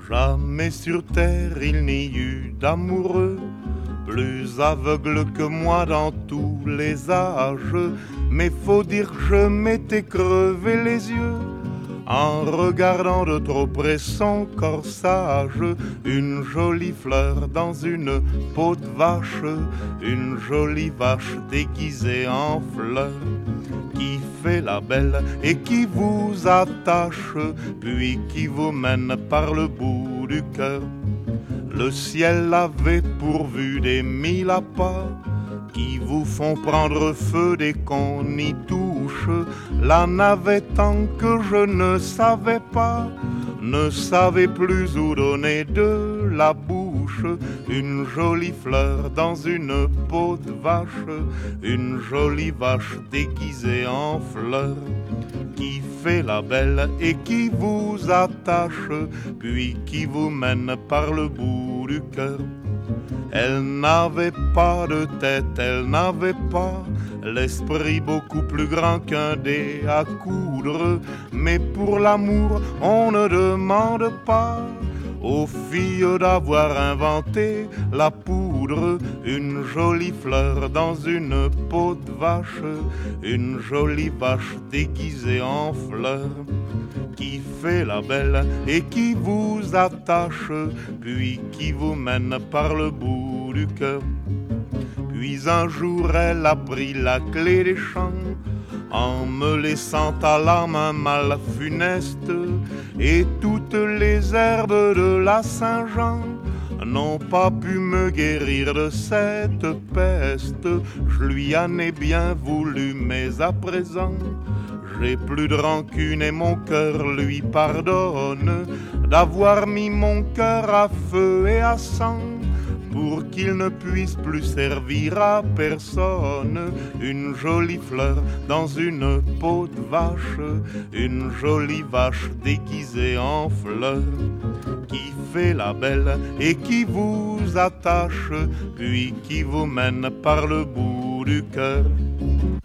Jamais sur terre il n'y eut d'amoureux plus aveugle que moi dans tous les âges. Mais faut dire que je m'étais crevé les yeux en regardant de trop près son corsage. Une jolie fleur dans une peau de vache, une jolie vache déguisée en fleur, qui fait la belle et qui vous attache, puis qui vous mène par le bout du cœur. Le ciel avait pourvu des mille appâts qui vous font prendre feu dès qu'on y touche. La navette tant que je ne savais pas, ne savais plus où donner de la bouche. Une jolie fleur dans une peau de vache, une jolie vache déguisée en fleur, qui fait la belle et qui vous attache, puis qui vous mène par le bout du cœur. Elle n'avait pas de tête, elle n'avait pas l'esprit beaucoup plus grand qu'un dé à coudre. Mais pour l'amour, on ne demande pas aux filles d'avoir inventé la poudre. Une jolie fleur dans une peau de vache, une jolie vache déguisée en fleur, qui fait la belle et qui vous attache, puis qui vous mène par le bout du cœur. Puis un jour elle a pris la clé des champs, en me laissant à la main mal funeste, et toutes les herbes de la Saint-Jean n'ont pas pu me guérir de cette peste. Je lui en ai bien voulu, mais à présent j'ai plus de rancune et mon cœur lui pardonne d'avoir mis mon cœur à feu et à sang, pour qu'il ne puisse plus servir à personne. Une jolie fleur dans une peau de vache, une jolie vache déguisée en fleur, qui fait la belle et qui vous attache, puis qui vous mène par le bout du cœur.